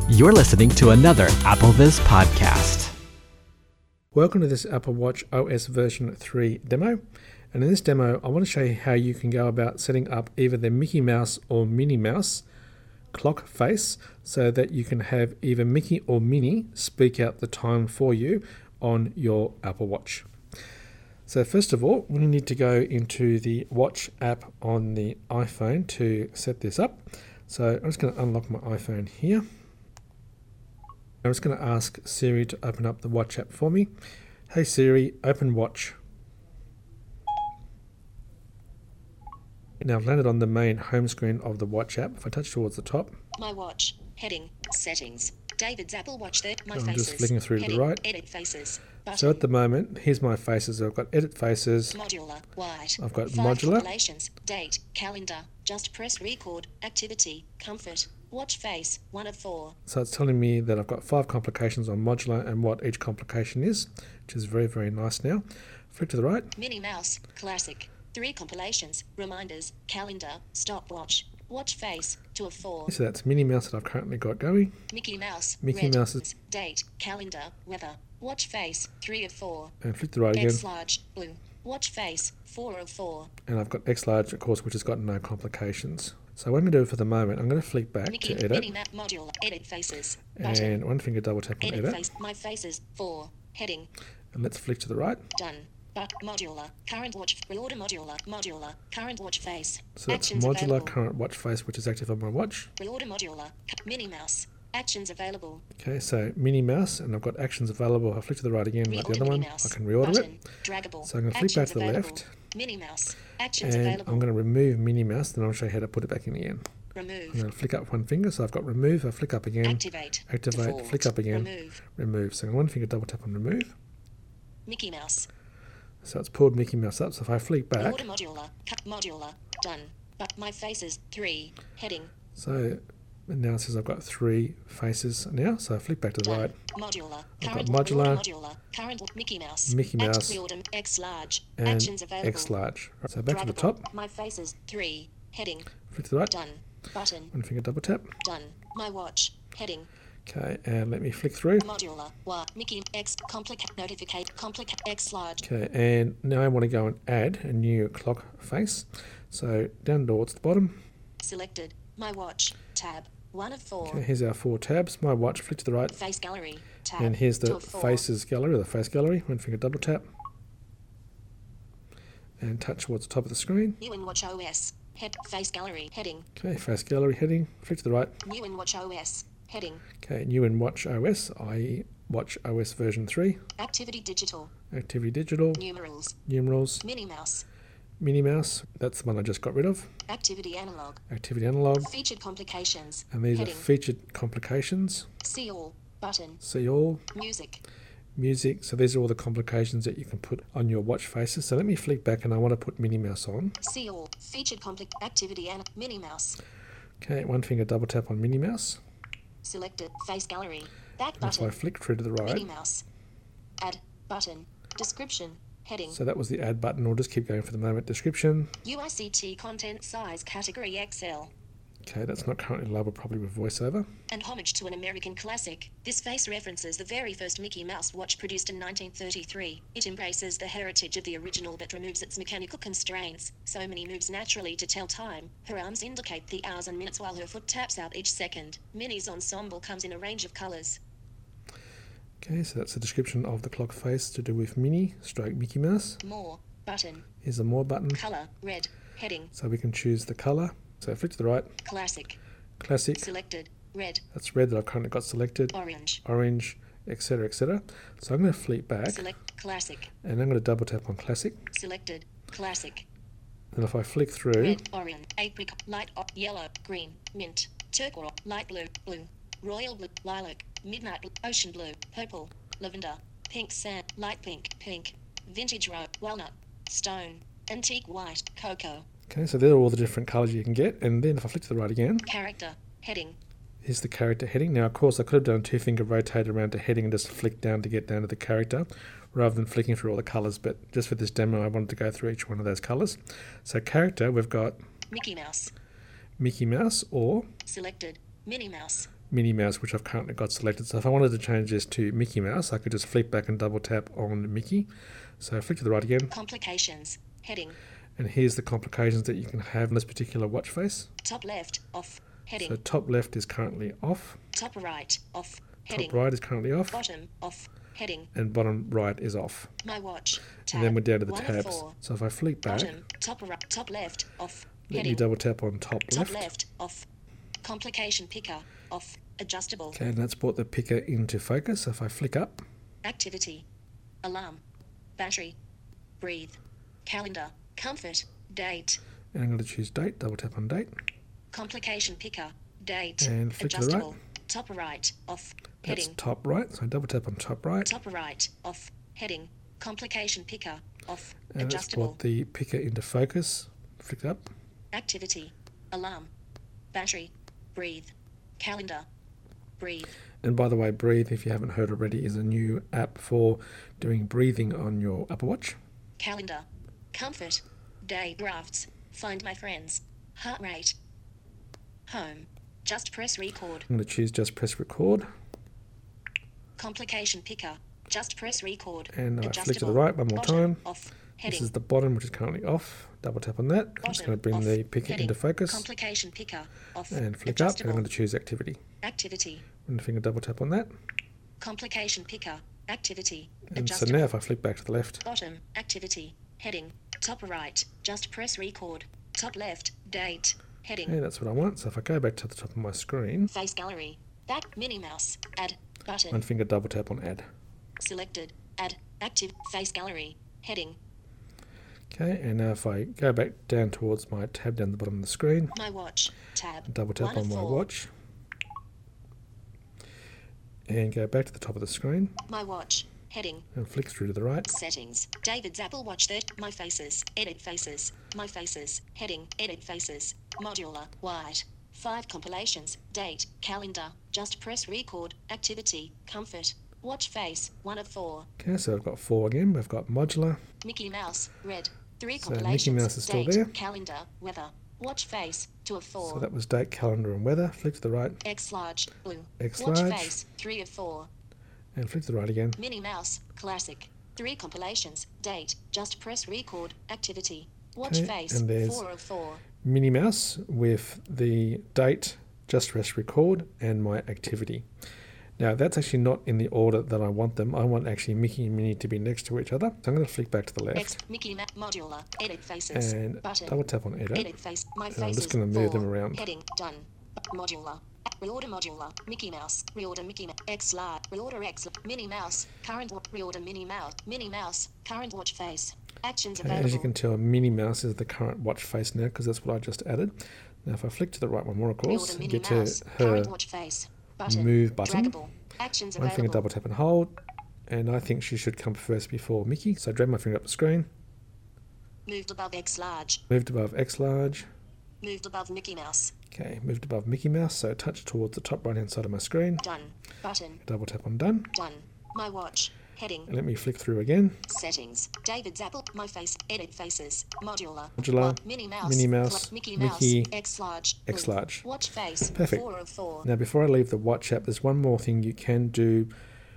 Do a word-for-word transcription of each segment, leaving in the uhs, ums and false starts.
You're listening to another AppleVis podcast. Welcome to this Apple Watch O S version three demo. And in this demo, I want to show you how you can go about setting up either the Mickey Mouse or Minnie Mouse clock face so that you can have either Mickey or Minnie speak out the time for you on your Apple Watch. So first of all, we need to go into the Watch app on the iPhone to set this up. So I'm just going to unlock my iPhone here. I'm just going to ask Siri to open up the Watch app for me. Hey Siri, open Watch. Now I've landed on the main home screen of the Watch app. If I touch towards the top, My Watch, heading, settings, David's Apple Watch, third, my I'm faces, just flicking through heading, to the right. edit faces, button, So at the moment, here's my faces. I've got edit faces. modular, white, I've got five modular. compilations, date, calendar, just press record, activity, comfort, watch face, one of four. So it's telling me that I've got five complications on modular and what each complication is, which is very, very nice now. Flick to the right. Minnie Mouse, classic, three compilations, reminders, calendar, stopwatch, watch face, two of four. So that's Minnie Mouse that I've currently got going. Mickey Mouse, Mickey red, Mouse is- date, calendar, weather, watch face, three of four. And flick to the right again. X large, blue, watch face, four of four. And I've got X large, of course, which has got no complications. So what I'm going to do for the moment, I'm going to flick back Mickey, to edit. Minnie Map module, edit faces, button, And one finger double tap on edit edit. face, my faces, four, heading, And let's flick to the right. done, but modular, current watch, reorder modular, modular, current watch face, So that's actions modular available, current watch face, which is active on my watch. reorder modular, cu- Minnie Mouse, actions available, Okay, so Minnie Mouse, and I've got actions available. I'll flick to the right again, like the reorder other Minnie one. Mouse, I can reorder button, it. draggable, So I'm going to flick back actions to the available, left. Minnie Mouse, actions And available, I'm going to remove Minnie Mouse, then I'll show you how to put it back in again. I'm remove, going to flick up one finger, so I've got remove, I flick up again, activate, activate, default, flick up again, remove, remove. So one finger double tap on remove. Mickey Mouse, So it's pulled Mickey Mouse up. So if I flick back, reorder modular, cut modular, done, but my faces, three, heading, so it now says I've got three faces now. So I flick back to the done, right, modular, I've current got modular, reorder modular, current Mickey Mouse, Mickey act- Mouse, reorder, X large, and actions available, X large. So back to the draggable, top, my faces, three, heading, flick to the right, done, button, one finger double tap. done, my watch, heading, Okay, and let me flick through. modular, Y, Mickey, X, complicate, notificate, complicate, X large, Okay, and now I want to go and add a new clock face. So down towards the bottom. selected, my watch, tab, one of four, Okay, here's our four tabs. My watch, flick to the right. face gallery, tab, And here's two the of four, faces gallery, or the face gallery. One finger double tap. And touch towards the top of the screen. new in watch O S, head, face gallery, heading, Okay, face gallery heading. Flick to the right. new in watch O S, heading, Okay, new in Watch O S, that is Watch O S version three. activity digital, Activity digital, numerals, numerals, Minnie Mouse, Minnie Mouse. That's the one I just got rid of. activity analog, Activity analog. featured complications, And these heading, are featured complications. see all, button, See all. music, Music. So these are all the complications that you can put on your watch faces. So let me flick back and I want to put Minnie Mouse on. see all, featured compli- activity and Minnie Mouse, Okay, one finger double tap on Minnie Mouse. selected, face gallery, back And so I button, flick through to the right. Minnie Mouse, add, button, description, heading, So that was the add button. We'll just keep going for the moment. Description. U I C T content size category X L, Okay, that's not currently labeled properly with voiceover. and homage to an American classic. This face references the very first Mickey Mouse watch produced in nineteen thirty-three. It embraces the heritage of the original but removes its mechanical constraints. So Minnie moves naturally to tell time. Her arms indicate the hours and minutes while her foot taps out each second. Minnie's ensemble comes in a range of colors. Okay, so that's the description of the clock face to do with Minnie stroke Mickey Mouse. More, button, Here's the more button. color, red, heading, So we can choose the color. So flick to the right. classic, Classic. selected, red, That's red that I've currently got selected. orange, Orange, et cetera, et cetera. So I'm going to flick back select, classic, and I'm going to double tap on classic. selected, classic, And if I flick through, red, orange, apricot, light, o- yellow, green, mint, turquoise, light blue, blue, royal blue, lilac, midnight blue, ocean blue, purple, lavender, pink sand, light pink, pink, vintage rose, walnut, stone, antique white, cocoa, okay, so there are all the different colors you can get. And then if I flick to the right again, character, heading, here's the character heading. Now, of course, I could have done a two finger rotate around to heading and just flick down to get down to the character rather than flicking through all the colors. But just for this demo, I wanted to go through each one of those colors. So character, we've got Mickey Mouse, Mickey Mouse or selected, Minnie Mouse, Minnie Mouse, which I've currently got selected. So if I wanted to change this to Mickey Mouse, I could just flick back and double tap on Mickey. So flick to the right again. Complications. Heading. And here's the complications that you can have in this particular watch face. Top left. Off. Heading. So top left is currently off. Top right. Off. Heading. Top right is currently off. Bottom. Off. Heading. And bottom right is off. My watch. Tab. And then we're down to the One of tabs. four. So if I flick back, Bottom. Top right. Top left. Off. let Heading. me double tap on top Top left. left. Off. Complication picker. Off. Adjustable. Okay, and that's brought the picker into focus. So if I flick up, Activity. Alarm. Battery. Breathe. Calendar. Comfort. Date. and I'm going to choose date, double tap on date. Complication picker. Date. And flick to the right. Adjustable. Top right. Off. That's Heading. top right, so I double tap on top right. Top right. Off. Heading. Complication picker. Off. And that's Adjustable. brought the picker into focus. Flick up. Activity. Alarm. Battery. Breathe. Calendar. Breathe. And by the way, Breathe, if you haven't heard already, is a new app for doing breathing on your Apple Watch. Calendar. Comfort. Day drafts. Find my friends. Heart rate. Home. Just press record. I'm going to choose just press record. Complication picker. Just press record. And I flick to the Adjustable. right one more Bottom. time. Off. This Heading. is the bottom, which is currently off. Double tap on that. I'm just Bottom. going to bring Off. the picker Heading. into focus. Complication picker. Off. And flick up, and I'm Adjustable. going to choose activity. Activity. And finger double tap on that. Complication picker. Activity. And so Adjustable. now if I flick back to the left, Bottom. Activity. Heading. Top right. Just press record. Top left. Date. Heading. okay, that's what I want. So if I go back to the top of my screen, Face gallery. Back. Minnie Mouse. Add. Button. one finger double tap on add. Selected. Add. Active. Face gallery. Heading. Okay, and now if I go back down towards my tab down the bottom of the screen, My watch. Tab. double tap One on of my four. watch, and go back to the top of the screen, My watch. Heading. and flick through to the right. Settings. David's Apple Watch thirty. My faces. Edit faces. My faces. Heading. Edit faces. Modular. White. Five compilations. Date. Calendar. Just press record. Activity. Comfort. Watch face. One of four. Okay, so I've got four again. We've got modular, Mickey Mouse. Red. Three So Mickey compilations. Mouse is still Date. there. Calendar. Weather. Watch face. Two of four. so that was date, calendar, and weather. Flick to the right, X large. Blue. X Watch large. face. Three of four. and flick to the right again. Minnie Mouse. Classic. Three compilations. Date. Just press record. Activity. Watch Okay, face. and there's- Four of four. Minnie Mouse with the date, just press record, and my activity. Now that's actually not in the order that I want them. I want actually Mickey and Minnie to be next to each other. So I'm going to flick back to the left X. Mickey Mouse. Modular. Edit faces. and Button. double tap on edit. Edit face. My And faces. I'm just going to move four. them around. Heading. Done. Modular. Reorder modular. Mickey Mouse. Reorder Mickey Mouse. X large. Reorder X. Minnie Mouse. Current wa- reorder Minnie Mouse. Minnie Mouse. Current watch face. Actions Okay, available. as you can tell, Minnie Mouse is the current watch face now because that's what I just added. Now if I flick to the right one more, of course, Reorder and Minnie get to Mouse. her Current watch face. Button. move button, Draggable. Actions one finger available. double tap and hold, and I think she should come first before Mickey. So drag my finger up the screen, Moved above X large. moved above X large, Moved above Mickey Mouse. okay, moved above Mickey Mouse, so touch towards the top right hand side of my screen, Done. Button. double tap on done, Done. My watch. Heading. and let me flick through again. Settings. David's Apple. My face. Edit faces. Modular. Modular, One. Minnie Mouse. Minnie Mouse, Cla- Mickey Mouse. Mickey, X large. X Blue. large. Watch face. Perfect. Four of four. Now before I leave the watch app, there's one more thing you can do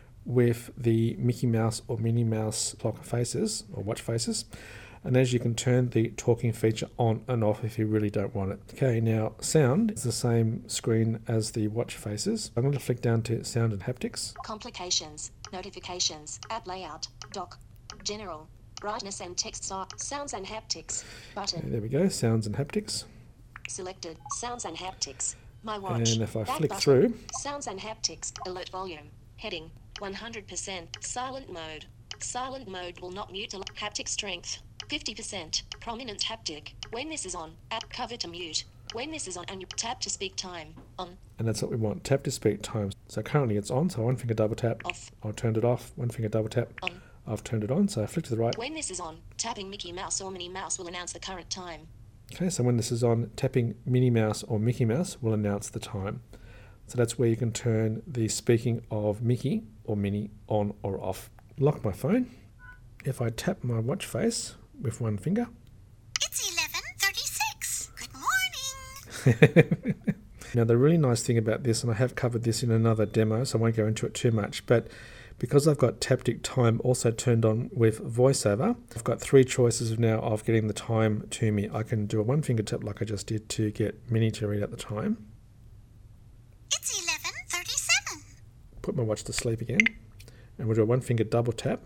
with the Mickey Mouse or Minnie Mouse clock faces or watch faces, and as you can turn the talking feature on and off if you really don't want it. Okay, now sound is the same screen as the watch faces. I'm going to flick down to sound and haptics, Complications. Notifications. App layout. Dock. General. Brightness and text size. Sounds and haptics. Button. okay, there we go, sounds and haptics, Selected. Sounds and haptics. My watch. and if I Back flick button. through, Sounds and haptics. Alert volume. Heading. one hundred percent. Silent mode. Silent mode will not mute. al- Haptic strength. fifty percent. Prominent haptic. When this is on, app cover to mute. When this is on and you tap to speak time. On. and that's what we want, tap to speak times. So currently it's on, so one finger double tap, Off. I've turned it off, one finger double tap, On. I've turned it on, so I flick to the right. When this is on, tapping Mickey Mouse or Minnie Mouse will announce the current time. Okay, so when this is on, tapping Minnie Mouse or Mickey Mouse will announce the time. So that's where you can turn the speaking of Mickey or Minnie on or off. Lock my phone. If I tap my watch face with one finger, It's eleven thirty-six. Good morning. Now, the really nice thing about this, and I have covered this in another demo, so I won't go into it too much, but because I've got Taptic Time also turned on with VoiceOver, I've got three choices now of getting the time to me. I can do a one finger tap like I just did to get Mini to read out the time. It's eleven thirty-seven. Put my watch to sleep again, and we'll do a one finger double tap.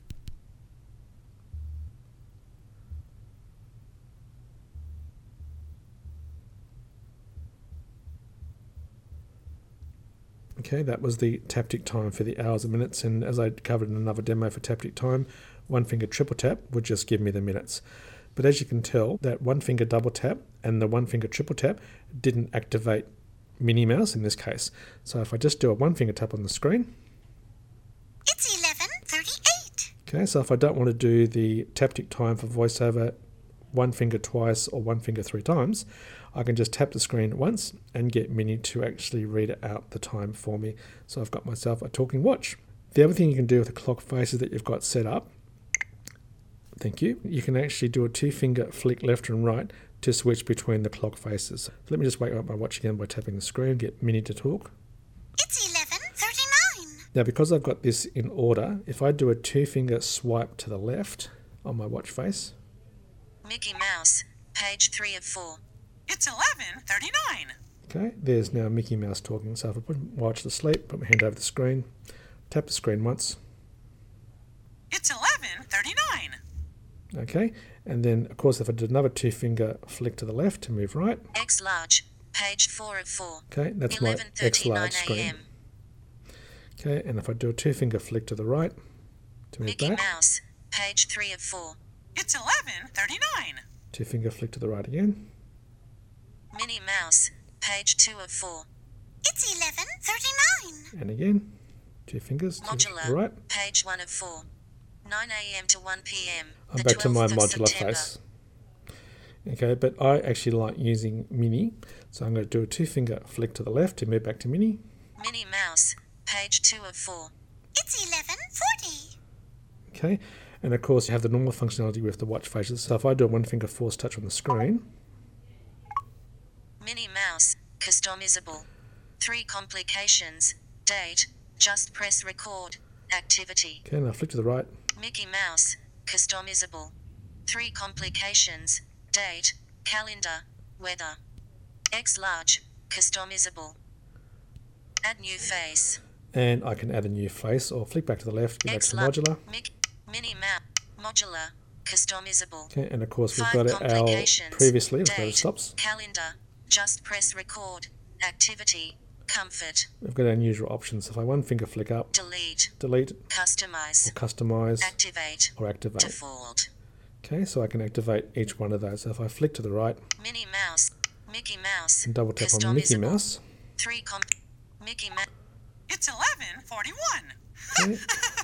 Okay, that was the Taptic Time for the hours and minutes, and as I covered in another demo for Taptic Time, one finger triple tap would just give me the minutes. But as you can tell, that one finger double tap and the one finger triple tap didn't activate Minnie Mouse in this case. So if I just do a one finger tap on the screen, it's eleven thirty-eight. Okay, so if I don't want to do the Taptic Time for VoiceOver one finger twice or one finger three times, I can just tap the screen once and get Mini to actually read out the time for me. So I've got myself a talking watch. The other thing you can do with the clock faces that you've got set up, thank you, you can actually do a two finger flick left and right to switch between the clock faces. So let me just wake up my watch again by tapping the screen, get Mini to talk. It's eleven thirty-nine. Now because I've got this in order, if I do a two finger swipe to the left on my watch face, Mickey Mouse, page three of four. It's eleven thirty-nine. Okay, there's now Mickey Mouse talking. So if I put my watch to sleep, put my hand over the screen, tap the screen once. It's eleven thirty-nine. Okay, and then of course if I did another two finger flick to the left to move right. X large, page four of four. Okay, that's my X large screen. Okay, and if I do a two finger flick to the right to move Mickey back. Mouse, page three of four. It's eleven thirty-nine. Two finger flick to the right again. Minnie Mouse, page two of four. It's eleven thirty-nine. And again, two fingers to Modular, the right. page one of four. nine a.m. to one p.m. I'm the back to my twelfth of modular September. face. Okay, but I actually like using Mini, so I'm going to do a two finger flick to the left to move back to Mini. Minnie Mouse, page two of four. It's eleven forty. Okay, and of course you have the normal functionality with the watch faces. So if I do a one finger force touch on the screen, Minnie Mouse, customizable. Three complications. Date, just press record. Activity. okay, and I flick to the right. Mickey Mouse, customizable. Three complications. Date, calendar, weather. X large, customizable. Add new face. And I can add a new face or flick back to the left, get back X to large, modular. Mickey, Minnie Mouse, modular, customizable. Okay, and of course we've Five got it our complications. previously, let's go to Date, stops. calendar, just press record. Activity, comfort, We've got our usual options. If I one finger flick up, delete, delete, customize, or customize, activate, or activate. default. Okay, so I can activate each one of those. So if I flick to the right Minnie Mouse, Mickey Mouse, and double tap on Mickey customizable. Mouse, Three comp, Mickey Mouse. It's eleven forty-one. okay,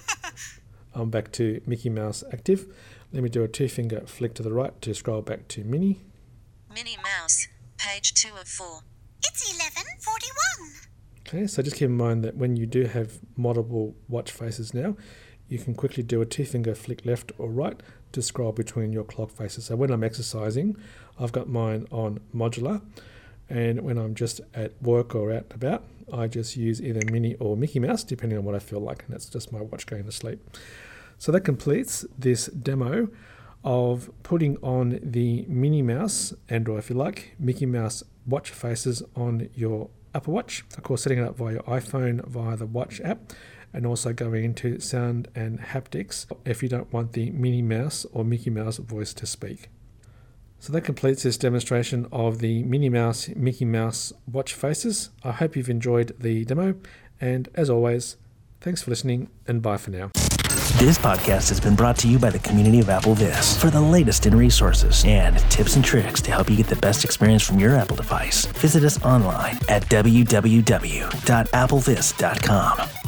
I'm back to Mickey Mouse active. Let me do a two finger flick to the right to scroll back to Mini. Minnie Mouse, page two of four. It's eleven forty-one. Okay, so just keep in mind that when you do have multiple watch faces now, you can quickly do a two finger flick left or right to scroll between your clock faces. So when I'm exercising, I've got mine on modular, and when I'm just at work or out and about, I just use either Minnie or Mickey Mouse, depending on what I feel like, and that's just my watch going to sleep. So that completes this demo of putting on the Minnie Mouse, and or if you like, Mickey Mouse watch faces on your Apple Watch. Of course, setting it up via your iPhone via the Watch app, and also going into sound and haptics if you don't want the Minnie Mouse or Mickey Mouse voice to speak. So that completes this demonstration of the Minnie Mouse, Mickey Mouse watch faces. I hope you've enjoyed the demo, and as always, thanks for listening, and bye for now. This podcast has been brought to you by the community of AppleVis. For the latest in resources and tips and tricks to help you get the best experience from your Apple device, visit us online at w w w dot applevis dot com.